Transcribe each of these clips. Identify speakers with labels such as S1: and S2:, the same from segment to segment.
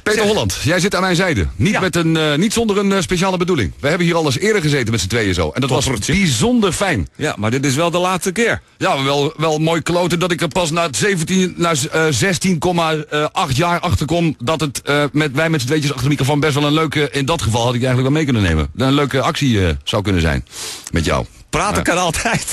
S1: Peter Holland, jij zit aan mijn zijde. Niet zonder een speciale bedoeling. We hebben hier al eens eerder gezeten met z'n tweeën zo. En dat was bijzonder fijn.
S2: Ja, maar dit is wel de laatste keer.
S1: Ja, wel mooi kloten dat ik er pas na 16,8 jaar achterkom dat het wij met z'n tweetjes achter de microfoon best wel een leuke, in dat geval had ik eigenlijk wel mee kunnen nemen. Een leuke actie zou kunnen zijn. Met jou.
S2: Praten kan altijd.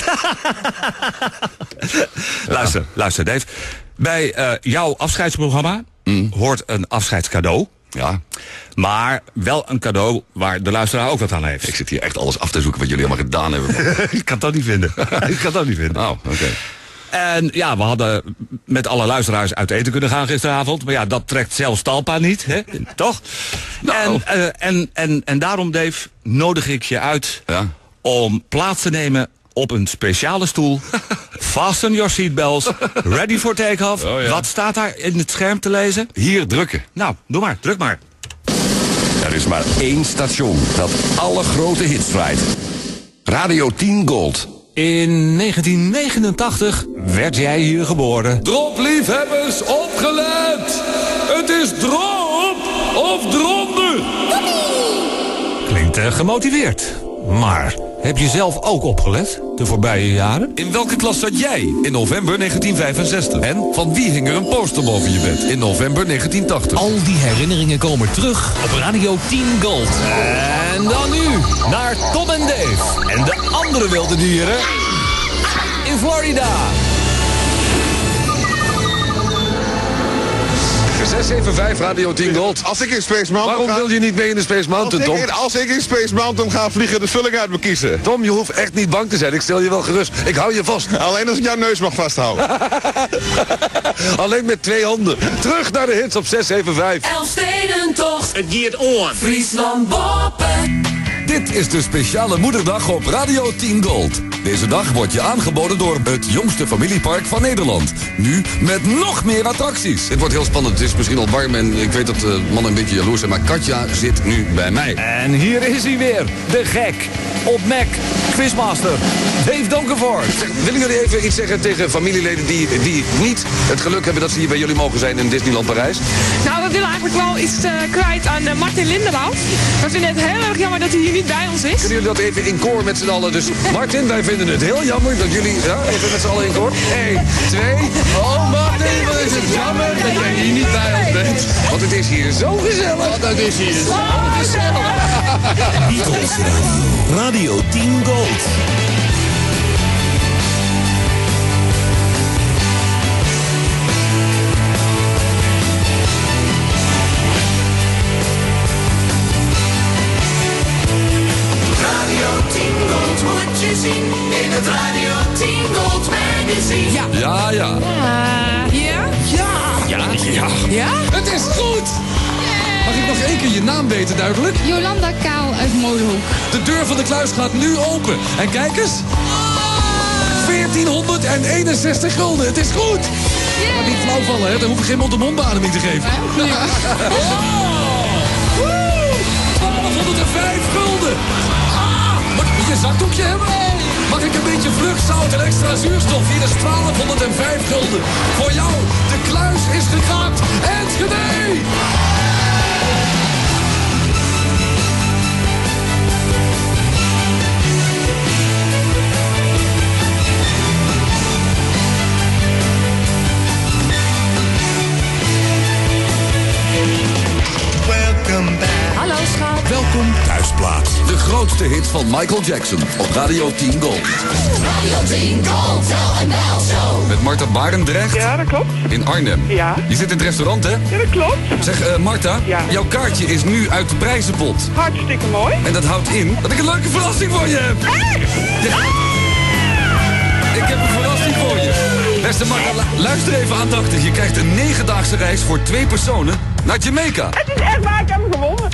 S2: Luister Dave. Bij jouw afscheidsprogramma hoort een afscheidscadeau.
S1: Ja.
S2: Maar wel een cadeau waar de luisteraar ook wat aan heeft.
S1: Ik zit hier echt alles af te zoeken wat jullie allemaal gedaan hebben.
S2: Ik kan het ook niet vinden.
S1: Oh, oké.
S2: En ja, we hadden met alle luisteraars uit eten kunnen gaan gisteravond. Maar ja, dat trekt zelfs Talpa niet, hè? Toch?
S1: Nou.
S2: En daarom, Dave, nodig ik je uit om plaats te nemen op een speciale stoel. Fasten your seatbelts. Ready for take-off. Oh, ja. Wat staat daar in het scherm te lezen?
S1: Hier, drukken.
S2: Nou, doe maar, druk maar.
S3: Er is maar één station dat alle grote hits draait. Radio 10 Gold.
S2: In 1989 werd jij hier geboren.
S1: Dropliefhebbers, opgelet! Het is drop of dronder!
S2: Klinkt gemotiveerd. Maar heb je zelf ook opgelet de voorbije jaren?
S1: In welke klas zat jij in november 1965? En van wie hing er een poster boven je bed in november 1980?
S4: Al die herinneringen komen terug op Radio 10 Gold.
S2: En dan nu naar Tom en Dave en de andere wilde dieren in Florida.
S1: 675 Radio 10 Gold.
S5: Als ik in Space Mountain
S1: Waarom wil je niet mee in de Space Mountain, Tom?
S5: Als ik in Space Mountain ga vliegen, de vulling uit me kiezen.
S1: Tom, je hoeft echt niet bang te zijn. Ik stel je wel gerust. Ik hou je vast.
S5: Alleen als ik jouw neus mag vasthouden.
S1: Alleen met 2 handen. Terug naar de hits op 675.
S6: Elfstedentocht.
S7: Het giert on.
S6: Friesland Boppen.
S1: Dit is de speciale moederdag op Radio 10 Gold. Deze dag wordt je aangeboden door het jongste familiepark van Nederland. Nu met nog meer attracties. Het wordt heel spannend. Het is misschien al warm en ik weet dat de mannen een beetje jaloers zijn. Maar Katja zit nu bij mij.
S2: En hier is hij weer. De gek. Op Mac. Quizmaster. Dave Donkervoort.
S1: Willen jullie even iets zeggen tegen familieleden die niet het geluk hebben dat ze hier bij jullie mogen zijn in Disneyland Parijs?
S8: Nou, we willen eigenlijk wel iets kwijt aan Martin Lindenbout. We vinden het heel erg jammer dat hij hier niet bij ons is.
S1: Kunnen jullie dat even in koor met z'n allen? Dus Martin, wij vinden het heel jammer dat jullie... Ja, even met z'n allen in koor. 1, 2... Oh Martin, wat is het jammer dat jij hier niet bij ons bent. Want het is hier zo gezellig. Want het is hier zo gezellig.
S4: Radio 10 Gold.
S6: In het Radio 10 Gold magazine.
S1: Ja.
S8: Ja? Ja?
S1: Het is goed! Mag ik nog 1 keer je naam weten, duidelijk?
S8: Jolanda Kaal uit Molenhoek.
S1: De deur van de kluis gaat nu open. En kijk eens. 1461 gulden. Het is goed. Maar niet flauw vallen, hè? Dan hoef ik geen mond-op-mond beademing te geven. 1205 gulden. Moet ik je zakdoekje hebben? Mag ik een beetje vluchtzout en extra zuurstof? Hier is 1205 gulden. Voor jou, de kluis is gekraakt. Enschede!
S8: Hallo schat.
S1: Welkom thuisplaats. De grootste hit van Michael Jackson op Radio 10 Gold.
S6: Radio 10 Gold, Tel en Bel Show.
S1: Met Marta Barendrecht.
S8: Ja, dat klopt.
S1: In Arnhem.
S8: Ja.
S1: Je zit in het restaurant, hè?
S8: Ja, dat klopt.
S1: Zeg, Marta,
S8: Ja.
S1: jouw kaartje is nu uit de prijzenpot.
S8: Hartstikke mooi.
S1: En dat houdt in dat ik een leuke verrassing voor je heb. Ja. Ik heb een verrassing voor je. Beste Marta, luister even aandachtig. Je krijgt een 9-daagse reis voor 2 personen naar Jamaica.
S8: Het is echt waar, ik heb hem gewonnen.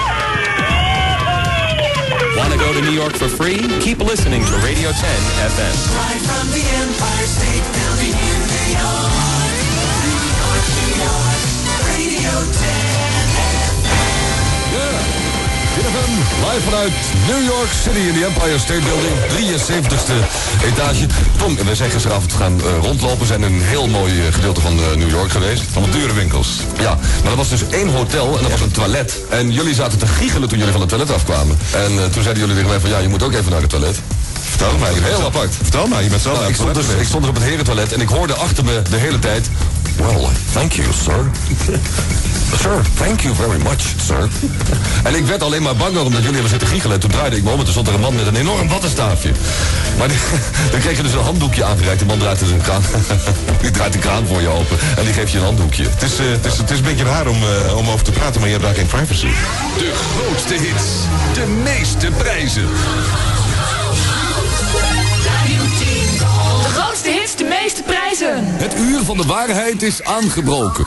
S4: Wanna go to New York for free? Keep listening to Radio 10 FM.
S6: Live from the Empire State Building in New York. New York, Radio 10 FM.
S1: Ja. Live vanuit New York City in de Empire State Building, 73ste etage. Tom, we zijn gisteravond gaan rondlopen. We zijn in een heel mooi gedeelte van New York geweest. Van de dure winkels. Ja, maar er was dus 1 hotel en dat was een toilet. En jullie zaten te giechelen toen jullie van het toilet afkwamen. En toen zeiden jullie tegen mij van ja, je moet ook even naar het toilet. Vertel mij, heel apart. Vertel mij, je bent zelf ik stond er op het herentoilet en ik hoorde achter me de hele tijd... Well, thank you, sir. Sir, thank you very much, sir. En ik werd alleen maar banger omdat jullie hebben zitten giechelen. En toen draaide ik me om en toen stond er een man met een enorm wattenstaafje. Maar dan kreeg je dus een handdoekje aangereikt. Die man draait dus een kraan. Die draait de kraan voor je open en die geeft je een handdoekje.
S5: Het is een beetje raar om over te praten, maar je hebt daar geen privacy.
S1: De grootste hits. De meeste prijzen.
S8: De grootste hits, de meeste prijzen.
S1: Het uur van de waarheid is aangebroken.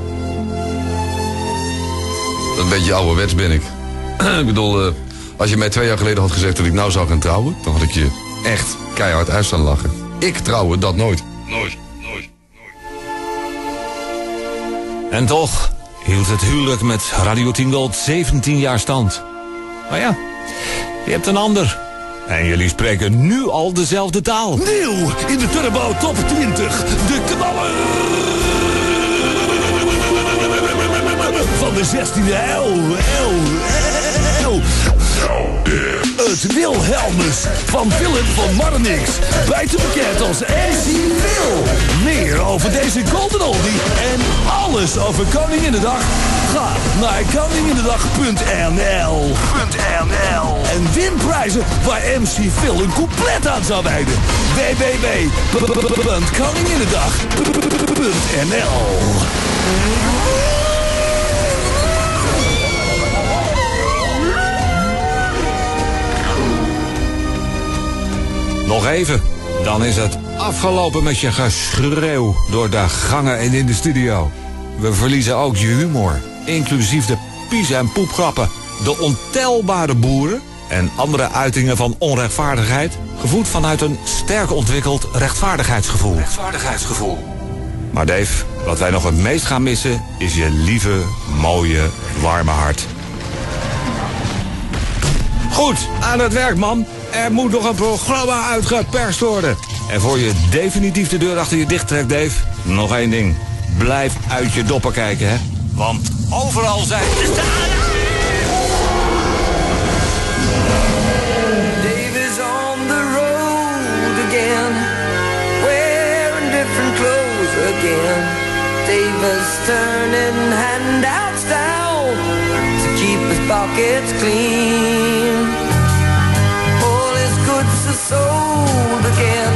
S1: Een beetje ouderwets ben ik. Ik bedoel, als je mij 2 jaar geleden had gezegd dat ik nou zou gaan trouwen... dan had ik je echt keihard uit staan lachen. Ik trouwen, dat nooit. Nooit.
S2: En toch hield het huwelijk met Radio 10 Gold 17 jaar stand. Maar ja, je hebt een ander. En jullie spreken nu al dezelfde taal.
S7: Nieuw in de Turbo Top 20. De knallen van de 16e eeuw. Het Wilhelmus van Willem van Marnix. Buiten bekend als MC Wil. Meer over deze golden oldie en alles over Koninginnedag. Ga naar koninginnedag.nl en win prijzen waar MC Phil een couplet aan zou wijden. www.koninginnedag.nl.
S2: Nog even, dan is het afgelopen met je geschreeuw door de gangen en in de studio. We verliezen ook je humor, inclusief de pies- en poepgrappen, de ontelbare boeren en andere uitingen van onrechtvaardigheid, gevoed vanuit een sterk ontwikkeld rechtvaardigheidsgevoel. Maar Dave, wat wij nog het meest gaan missen is je lieve, mooie, warme hart. Goed, aan het werk, man. Er moet nog een programma uitgeperst worden. En voor je definitief de deur achter je dicht trekt, Dave, nog 1 ding. Blijf uit je doppen kijken, hè. Want overal zijn...
S6: Dave is on the road again, wearing different clothes again. Dave is turning handouts down to keep his pockets clean. All his goods are sold again.